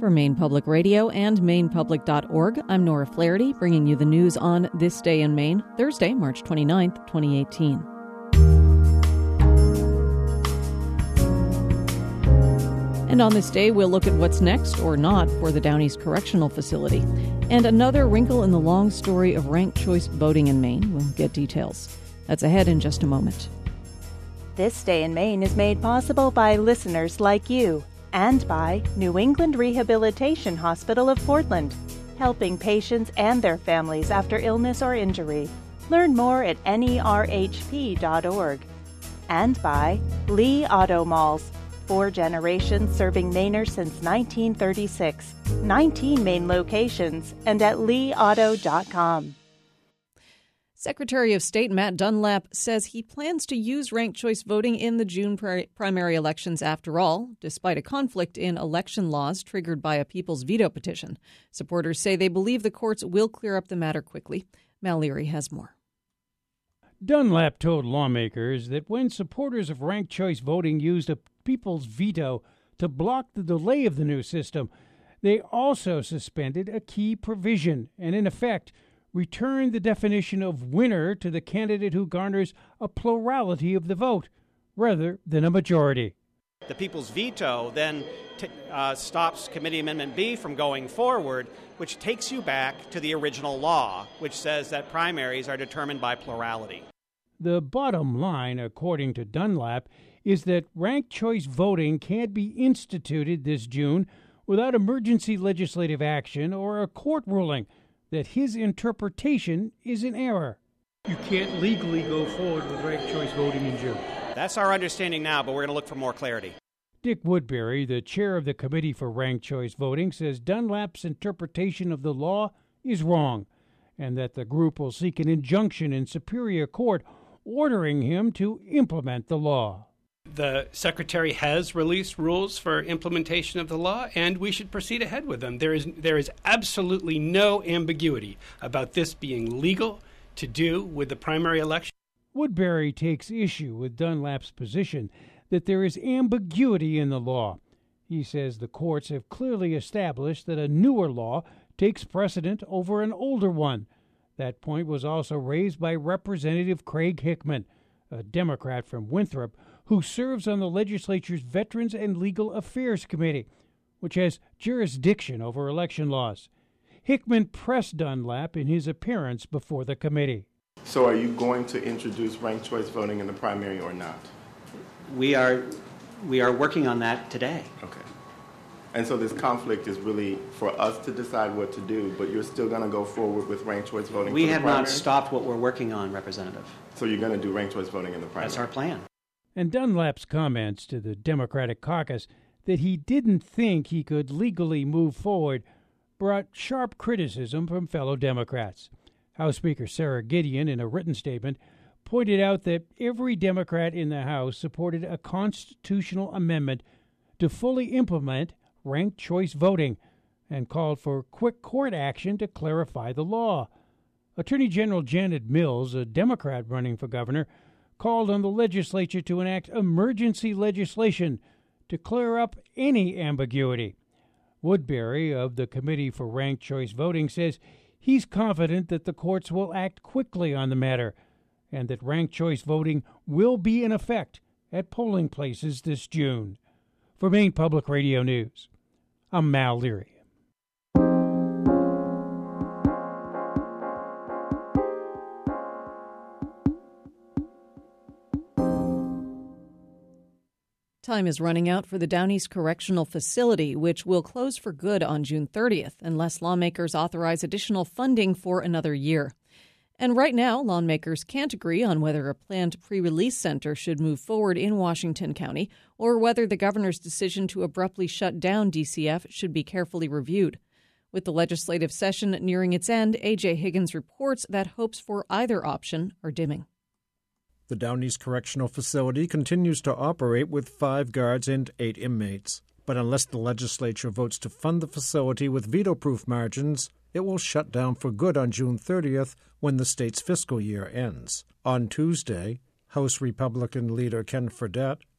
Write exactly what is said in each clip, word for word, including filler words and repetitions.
For Maine Public Radio and maine public dot org, I'm Nora Flaherty, bringing you the news on This Day in Maine, Thursday, March twenty-ninth, twenty eighteen. And on this day, we'll look at what's next or not for the Downey's Correctional Facility. And another wrinkle in the long story of ranked choice voting in Maine. We'll get details. That's ahead in just a moment. This Day in Maine is made possible by listeners like you and by New England Rehabilitation Hospital of Portland, helping patients and their families after illness or injury. Learn more at N E R H P dot org. And by Lee Auto Malls, four generations serving Mainers since nineteen thirty-six. nineteen Maine locations and at lee auto dot com. Secretary of State Matt Dunlap says he plans to use ranked choice voting in the June pri- primary elections after all, despite a conflict in election laws triggered by a people's veto petition. Supporters say they believe the courts will clear up the matter quickly. Mal Leary has more. Dunlap told lawmakers that when supporters of ranked choice voting used a people's veto to block the delay of the new system, they also suspended a key provision and, in effect, returned the definition of winner to the candidate who garners a plurality of the vote, rather than a majority. The people's veto then t- uh, stops Committee Amendment B from going forward, which takes you back to the original law, which says that primaries are determined by plurality. The bottom line, according to Dunlap, is that ranked choice voting can't be instituted this June without emergency legislative action or a court ruling that his interpretation is in error. You can't legally go forward with ranked choice voting in June. That's our understanding now, but we're going to look for more clarity. Dick Woodbury, the chair of the Committee for Ranked Choice Voting, says Dunlap's interpretation of the law is wrong and that the group will seek an injunction in Superior Court ordering him to implement the law. The Secretary has released rules for implementation of the law, and we should proceed ahead with them. There is there is absolutely no ambiguity about this being legal to do with the primary election. Woodbury takes issue with Dunlap's position that there is ambiguity in the law. He says the courts have clearly established that a newer law takes precedent over an older one. That point was also raised by Representative Craig Hickman, a Democrat from Winthrop, who serves on the legislature's Veterans and Legal Affairs Committee, which has jurisdiction over election laws. Hickman pressed Dunlap in his appearance before the committee. So are you going to introduce ranked choice voting in the primary or not? We are we are working on that today. Okay. And so this conflict is really for us to decide what to do, but you're still going to go forward with ranked choice voting We for the have primary? not stopped what we're working on, Representative. So you're going to do ranked choice voting in the primary? That's our plan. And Dunlap's comments to the Democratic caucus that he didn't think he could legally move forward brought sharp criticism from fellow Democrats. House Speaker Sarah Gideon, in a written statement, pointed out that every Democrat in the House supported a constitutional amendment to fully implement ranked choice voting and called for quick court action to clarify the law. Attorney General Janet Mills, a Democrat running for governor, called on the legislature to enact emergency legislation to clear up any ambiguity. Woodbury of the Committee for Ranked Choice Voting says he's confident that the courts will act quickly on the matter and that ranked choice voting will be in effect at polling places this June. For Maine Public Radio News, I'm Mal Leary. Time is running out for the Downey's Correctional Facility, which will close for good on June thirtieth unless lawmakers authorize additional funding for another year. And right now, lawmakers can't agree on whether a planned pre-release center should move forward in Washington County or whether the governor's decision to abruptly shut down D C F should be carefully reviewed. With the legislative session nearing its end, A J Higgins reports that hopes for either option are dimming. The Downey's Correctional Facility continues to operate with five guards and eight inmates. But unless the legislature votes to fund the facility with veto-proof margins, it will shut down for good on June thirtieth when the state's fiscal year ends. On Tuesday, House Republican leader Ken Fredette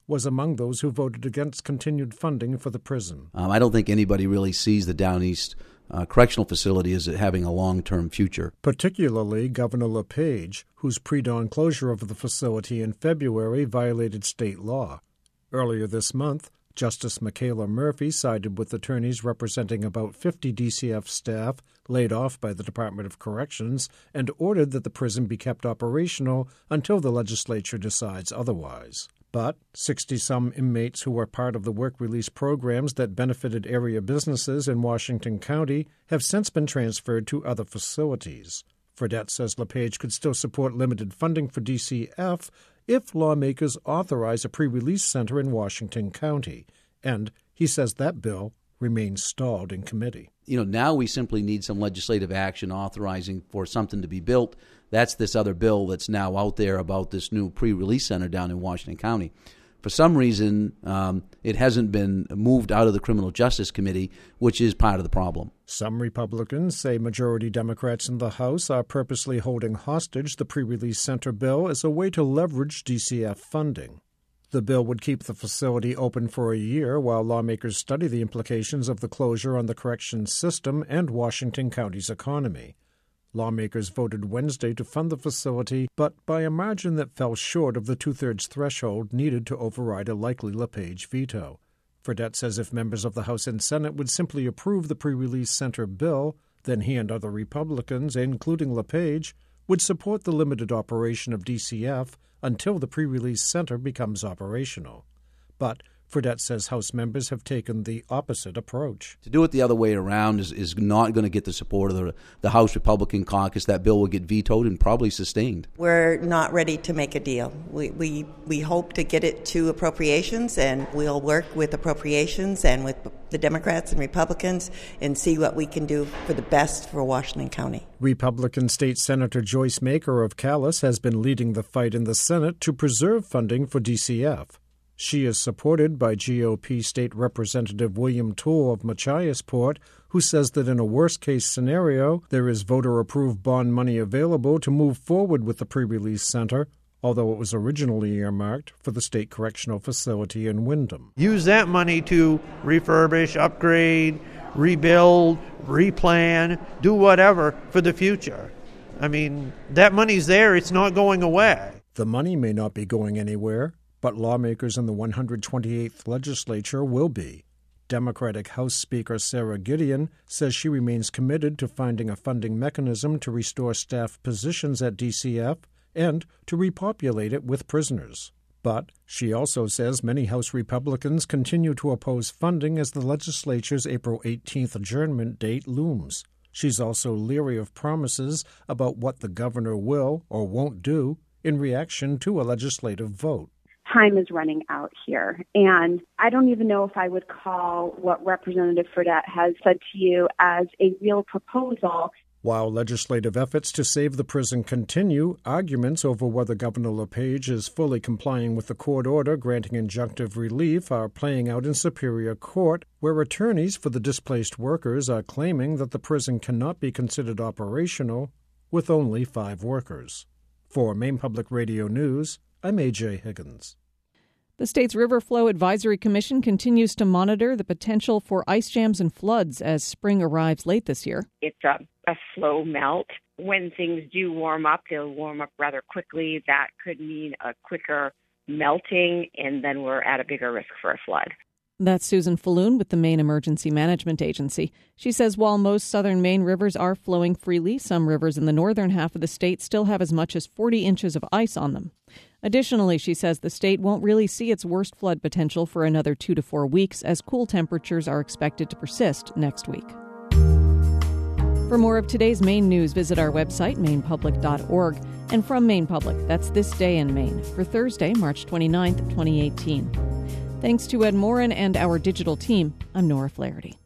was among those who voted against continued funding for the prison. Um, I don't think anybody really sees the Down East uh, Correctional Facility as having a long-term future. Particularly Governor LePage, whose pre-dawn closure of the facility in February violated state law. Earlier this month, Justice Michaela Murphy sided with attorneys representing about fifty D C F staff laid off by the Department of Corrections and ordered that the prison be kept operational until the legislature decides otherwise. But sixty-some inmates who were part of the work release programs that benefited area businesses in Washington County have since been transferred to other facilities. Fredette says LePage could still support limited funding for D C F if lawmakers authorize a pre-release center in Washington County. And he says that bill remains stalled in committee. You know, now we simply need some legislative action authorizing for something to be built. That's this other bill that's now out there about this new pre-release center down in Washington County. For some reason, um, it hasn't been moved out of the Criminal Justice Committee, which is part of the problem. Some Republicans say majority Democrats in the House are purposely holding hostage the pre-release center bill as a way to leverage D C F funding. The bill would keep the facility open for a year while lawmakers study the implications of the closure on the corrections system and Washington County's economy. Lawmakers voted Wednesday to fund the facility, but by a margin that fell short of the two-thirds threshold needed to override a likely LePage veto. Fredette says if members of the House and Senate would simply approve the pre-release center bill, then he and other Republicans, including LePage, would support the limited operation of D C F until the pre-release center becomes operational. But Fredette says House members have taken the opposite approach. To do it the other way around is, is not going to get the support of the, the House Republican caucus. That bill will get vetoed and probably sustained. We're not ready to make a deal. We, we, we hope to get it to appropriations, and we'll work with appropriations and with the Democrats and Republicans and see what we can do for the best for Washington County. Republican State Senator Joyce Maker of Calais has been leading the fight in the Senate to preserve funding for D C F. She is supported by G O P State Representative William Toole of Machiasport, who says that in a worst-case scenario, there is voter-approved bond money available to move forward with the pre-release center, although it was originally earmarked for the state correctional facility in Windham. Use that money to refurbish, upgrade, rebuild, replan, do whatever for the future. I mean, that money's there. It's not going away. The money may not be going anywhere, but lawmakers in the one hundred twenty-eighth legislature will be. Democratic House Speaker Sarah Gideon says she remains committed to finding a funding mechanism to restore staff positions at D C F and to repopulate it with prisoners. But she also says many House Republicans continue to oppose funding as the legislature's April eighteenth adjournment date looms. She's also leery of promises about what the governor will or won't do in reaction to a legislative vote. Time is running out here. And I don't even know if I would call what Representative Fredette has said to you as a real proposal. While legislative efforts to save the prison continue, arguments over whether Governor LePage is fully complying with the court order granting injunctive relief are playing out in Superior Court, where attorneys for the displaced workers are claiming that the prison cannot be considered operational with only five workers. For Maine Public Radio News, I'm A J Higgins. The state's River Flow Advisory Commission continues to monitor the potential for ice jams and floods as spring arrives late this year. It's a, a slow melt. When things do warm up, they'll warm up rather quickly. That could mean a quicker melting, and then we're at a bigger risk for a flood. That's Susan Falloon with the Maine Emergency Management Agency. She says while most southern Maine rivers are flowing freely, some rivers in the northern half of the state still have as much as forty inches of ice on them. Additionally, she says the state won't really see its worst flood potential for another two to four weeks as cool temperatures are expected to persist next week. For more of today's Maine news, visit our website, maine public dot org. And from Maine Public, that's This Day in Maine for Thursday, March twenty-ninth, twenty eighteen. Thanks to Ed Morin and our digital team, I'm Nora Flaherty.